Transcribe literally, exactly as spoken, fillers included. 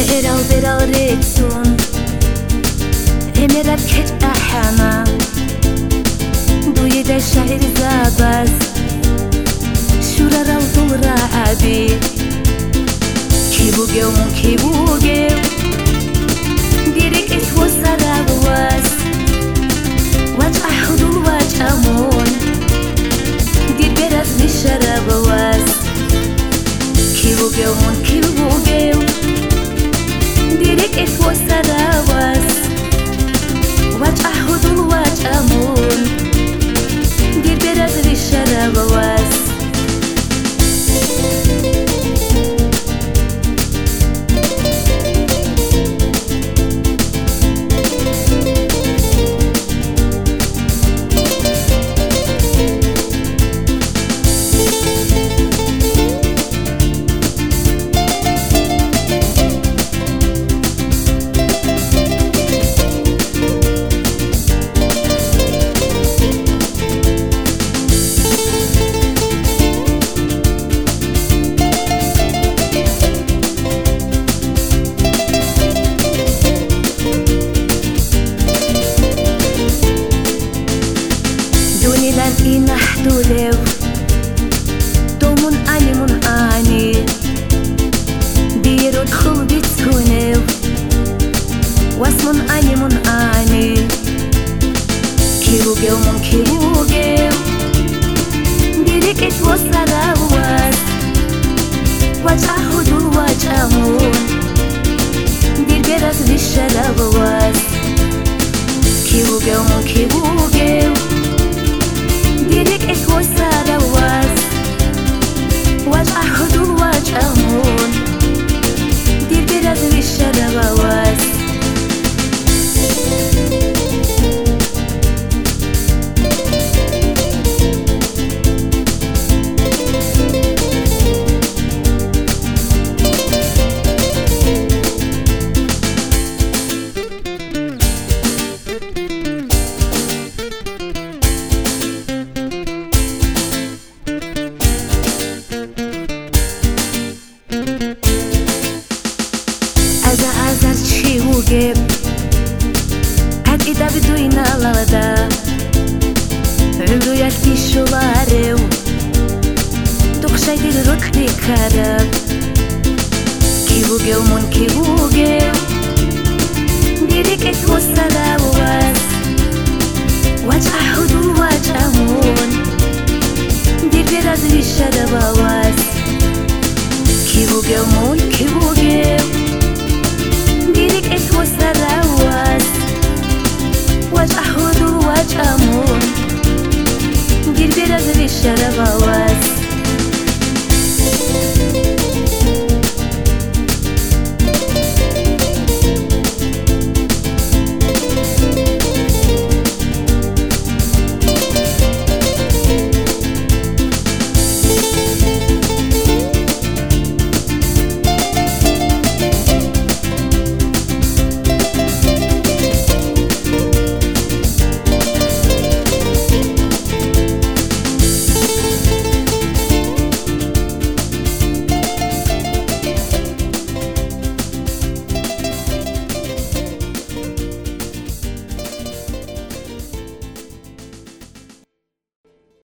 برال برال ريتون امرب كت احنا دوي ده شهر زابز شورا راو دول رعبي كيبو جيومون كيبو جيو ديرك اتوصى رواز واجع حدول واجع مون دير برز نشرب واز كيبو جيومون كيبو جيو ديرك اتوصى رواز واجع حدول واجع مون دير برز نشرب واز لن نحدولو دومون اني من اني بيرو دخل بتكونو واسمون اني من اني كيبو جو من كيبو جو ديرك اتوصى رواز واجع هدول واجع مون دير برز للشرب واز كيبو جو من كيبو جو ديرك اتوصى رواز واجع هدول واجع مون دير برز للشرب واز أزا أزا تشي وجيب هاد إذا بدو ينالدا عمرو يكتي شواريو تخشي دي الركضي كارب كيبو جيو من كيبو جيو ديرك اتوصى رواز واجع حدول واجع مون دير برز للشرب واز كيبو جيو من كيبو جيو